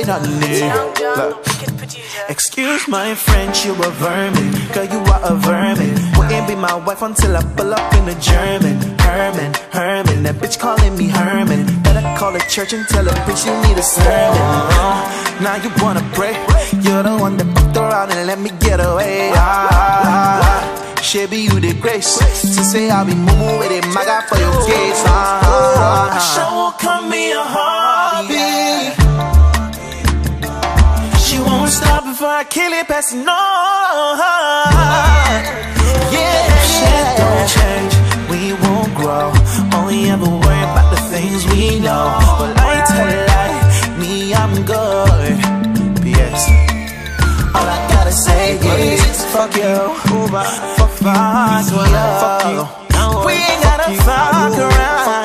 say nothing there. Look. Excuse my French, you a vermin. Girl, you are a vermin. Wouldn't be my wife until I pull up in a German. Herman, that bitch calling me Herman. Better call the church and tell a bitch you need a sermon. Now you wanna pray. You're the one that fucked around and let me get away. Shabby, you the grace to say I'll be moving with it, my God, for your gaze. I sure won't come me a hobby. She won't stop before I kill it, passing on. Yeah, shit don't change, we won't grow. Only ever worry about the things we know. But I tell a lie, me, I'm good. P.S. All I gotta say is fuck you, fuck you. We ain't gotta fuck around.